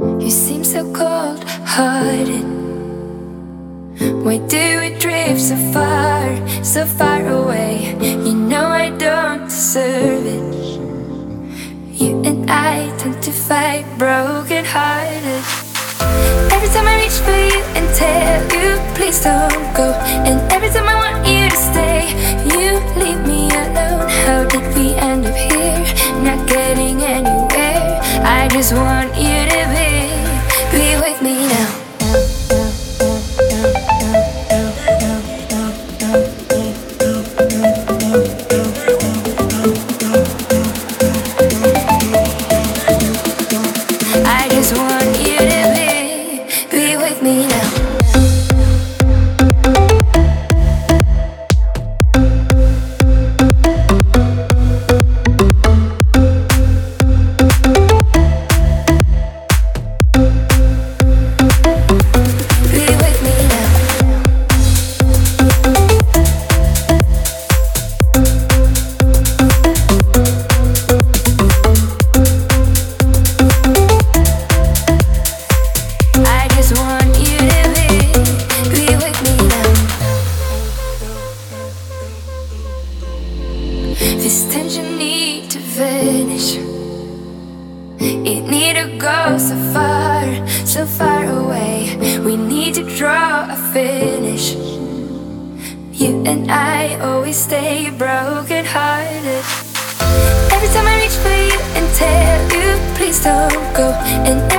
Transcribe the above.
You seem so cold-hearted. Why do we drift so far away? You know I don't deserve it. You and I tend to fight broken-hearted. Every time I reach for you and tell you please don't go, and every time I want you to stay, you leave me alone. How did we end up here, not getting anywhere? I just want you to be with me now. I just want you to be with me now. This tension need to vanish. It need to go so far away. We need to draw a finish. You and I always stay broken-hearted. Every time I reach for you and tell you please don't go, and